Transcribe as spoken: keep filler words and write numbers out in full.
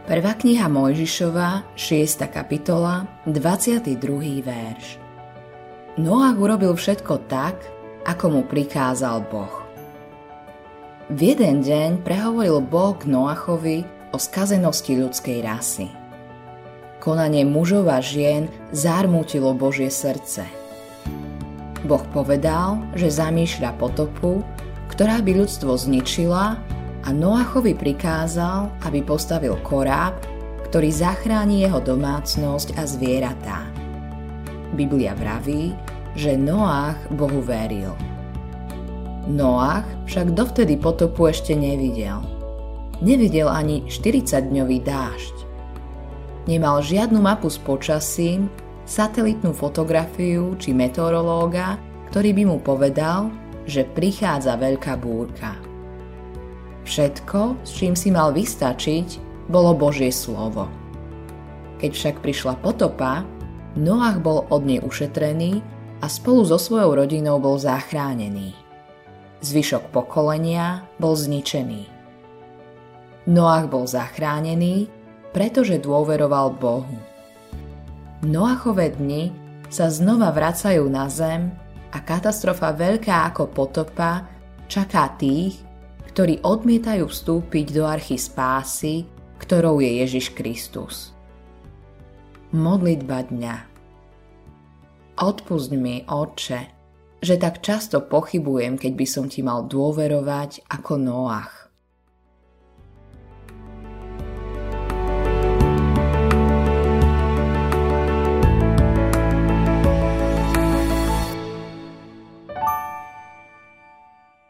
Prvá kniha Mojžišova, šiesta kapitola, dvadsiaty druhý verš. Noach urobil všetko tak, ako mu prikázal Boh. V jeden deň prehovoril Boh k Noachovi o skazenosti ľudskej rasy. Konanie mužov a žien zármútilo Božie srdce. Boh povedal, že zamýšľa potopu, ktorá by ľudstvo zničila, a Noachovi prikázal, aby postavil koráb, ktorý zachráni jeho domácnosť a zvieratá. Biblia vraví, že Noach Bohu veril. Noach však dovtedy potopu ešte nevidel. Nevidel ani štyridsaťdňový dážď. Nemal žiadnu mapu s počasím, satelitnú fotografiu či meteorológa, ktorý by mu povedal, že prichádza veľká búrka. Všetko, s čím si mal vystačiť, bolo Božie slovo. Keď však prišla potopa, Noach bol od nej ušetrený a spolu so svojou rodinou bol zachránený. Zvyšok pokolenia bol zničený. Noach bol zachránený, pretože dôveroval Bohu. Noachove dni sa znova vracajú na zem a katastrofa veľká ako potopa čaká tých, ktorí odmietajú vstúpiť do archy spásy, ktorou je Ježiš Kristus. Modlitba dňa. Odpusť mi, Otče, že tak často pochybujem, keď by som ti mal dôverovať ako Noach.